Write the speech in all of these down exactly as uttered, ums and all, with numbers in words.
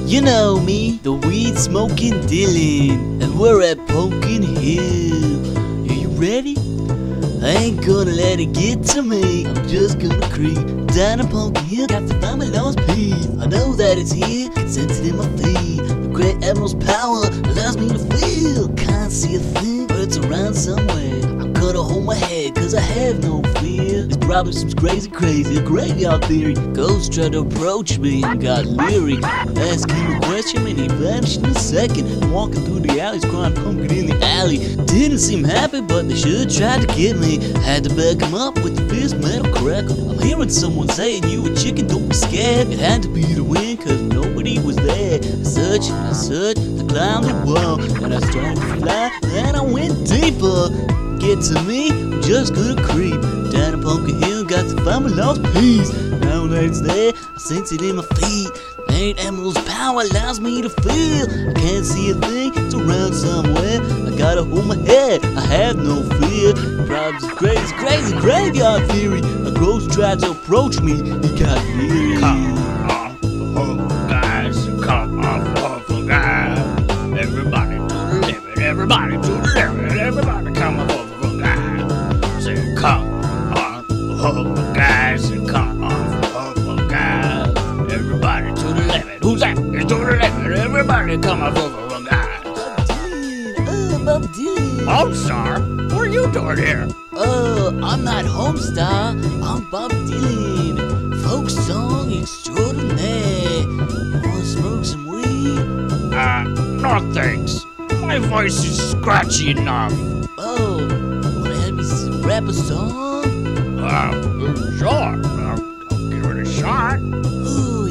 You know me, the weed smoking Dylan, and we're at Pumpkin Hill. Are you ready? I ain't gonna let it get to me. I'm just gonna creep down a Pumpkin Hill, got to find my lost piece. I know that it's here, can sense it in my feet. The great admiral's power allows me to feel. Can't see a thing, but it's around somewhere. I'm gonna hold my head, cause I have no fear. There's probably some crazy, crazy graveyard theory. Ghosts tried to approach me and got leery. Asked him a question and he vanished in a second. I'm walking through the alleys, crying pumpkin in the alley. Didn't seem happy, but they should try to get me. Had to back him up with the fierce metal crackle. I'm hearing someone saying, you a chicken, don't be scared. It had to be the wind, cause nobody was there. I searched and I searched, I climbed the wall, and I started to fly, then I went deeper. Get to me, I'm just gonna creep down a Pumpkin Hill, got to find my lost piece. Now that it's there, I sense it in my feet. Great Admiral's power allows me to feel. I can't see a thing, it's around somewhere. I gotta hold my head, I have no fear. Problems is crazy, crazy graveyard theory. A ghost tried to approach me, he got leery. Come on, oh guys, come on, oh guys. Everybody to the limit, everybody to the limit, everybody come on, oh guys. Say come on, oh guys, come on, oh guys. Everybody to the limit. Who's that? It's to the limit. Everybody come on, oh guys. Bob Dylan, oh, Bob Dylan. Homestar, what are you doing here? Oh, I'm not Homestar, I'm Bob Dylan, folk song extraordinaire. You wanna smoke some weed? Uh, no thanks. My voice is scratchy enough. Oh, wanna help me s- rap a song? Uh, sure. I'll, I'll give it a shot. Oh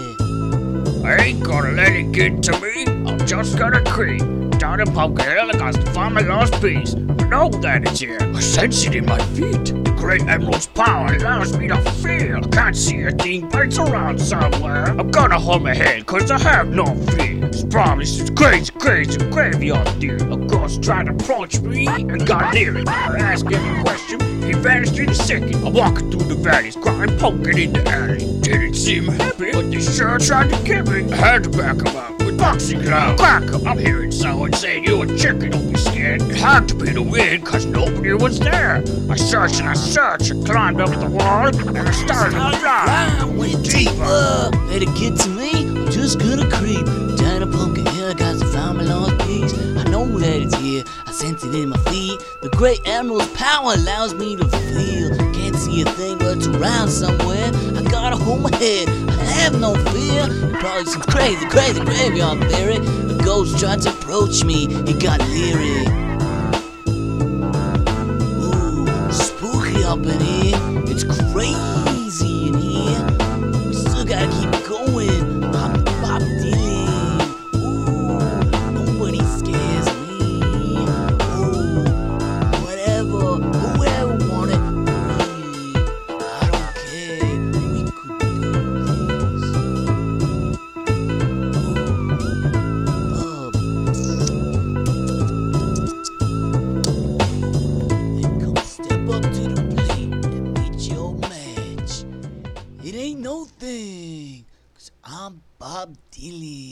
yeah. I ain't gonna let it get to me. I'm just gonna creep down a Pumpkin Hill and got to find my lost piece. I know that it's here. I sense it in my feet. The great Admiral's power allows me to feel. I can't see a thing, but it's around somewhere. I'm gonna hold my head, cause I have no fear. This probably some crazy, crazy graveyard theory. A ghost tried to approach me and got near it. I asked him a question, he vanished in a second. I'm walking through the valleys, crying pumpkin in the alley. Didn't seem happy, but they sure tried to get me. I had to back him up with boxing gloves. Crack him. I'm hearing someone saying, you a chicken, don't be scared. It had to be the wind, cause nobody was there. I searched and I searched, I climbed up the wall, and I started to fly. I went deeper. Let it get to me, I'm just gonna creep down a Pumpkin Hill, got to find my lost piece. I know that it's here, I sense it in my feet. The great Admiral's power allows me to feel. Can't see a thing, but it's around somewhere. I gotta hold my head, I have no fear. It probably some crazy, crazy graveyard theory. A ghost tried to approach me, he got leery. Ooh, spooky up in here, it's crazy in here. We still gotta keep going. I'm Bob Dylan. Ooh, nobody scares me. Ooh, whatever, whoever wanted me, I don't care. We could do this. Ooh, then come step up to the plate and meet your match. It ain't no thing, cause I'm Bob Dylan.